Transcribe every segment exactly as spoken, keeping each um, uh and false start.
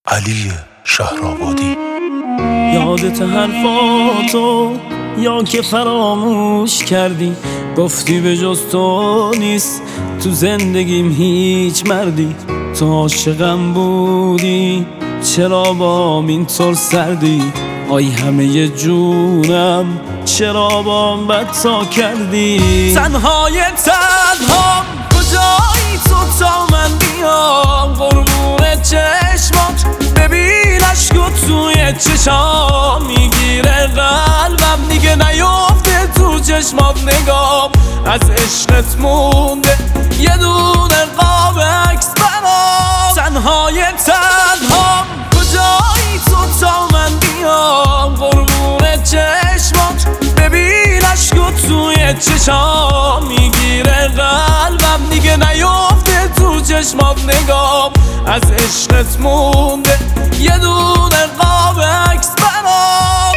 علی شهرآبادی. یادت حرفاتو یا که فراموش کردی، گفتی به جز تو نیست تو زندگیم هیچ مردی. تو عاشقم بودی چرا با اینطور سردی؟ آی همه جونم چرا با بدتا کردی؟ تنهای تنهام کجایی تو تا من بیام؟ قربون چشمات ببین عشقو توی چشام میگیره قلبم، دیگه نیفته تو چشمات نگام. از عشقت مونده یه دونه قاب عکس برام. تنهای تنهام کجایی تو تا من بیام؟ قربون چشمات ببین عشقو توی چشام میگیره قلبم، دیگه نیفته تو چشمات نگام. از عشقت مونده یه دونه قاب عکس برام.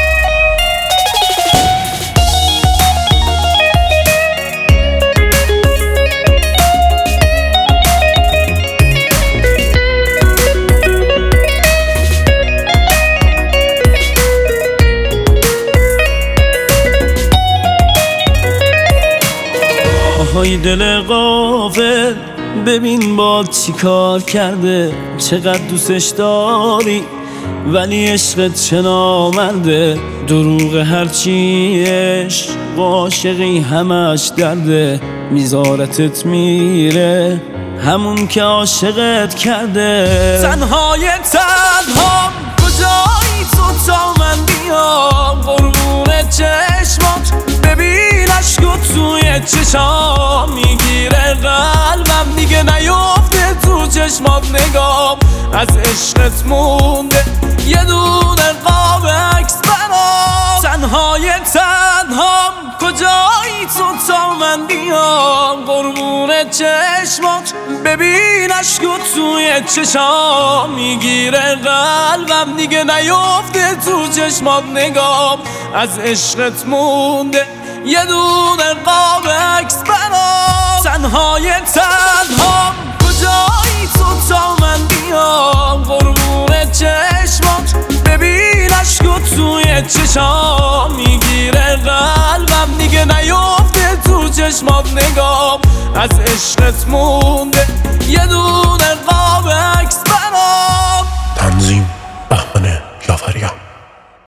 های دل غافل ببین با چی کار کرده، چقدر دوستش داری ولی عشقت چه نامرده. دروغ هرچی عشق عاشقی همش درده، میذارتت میره همون که عاشقت کرده. تنهای تنهام کجایی تو تا من بیام؟ قربون چشمات ببین عشقو توی چشام میگیره قلبم، دیگه نیفته تو چشمات نگام. از عشقت مونده یه دونه قاب عکس برام. تنهای تنهام کجایی تو تا من بیام؟ قربون چشمات ببین عشقو توی چشام میگیره قلبم، دیگه نیفته تو چشمات نگام. از عشقت مونده یه دونه قاب عکس برام. تنهای تنهام کجایی تو تا من بیام؟ قربون چشمات ببین عشقو توی چشام میگیره قلبم، دیگه نیفته تو چشمات نگام. از عشقت مونده یه دونه قاب عکس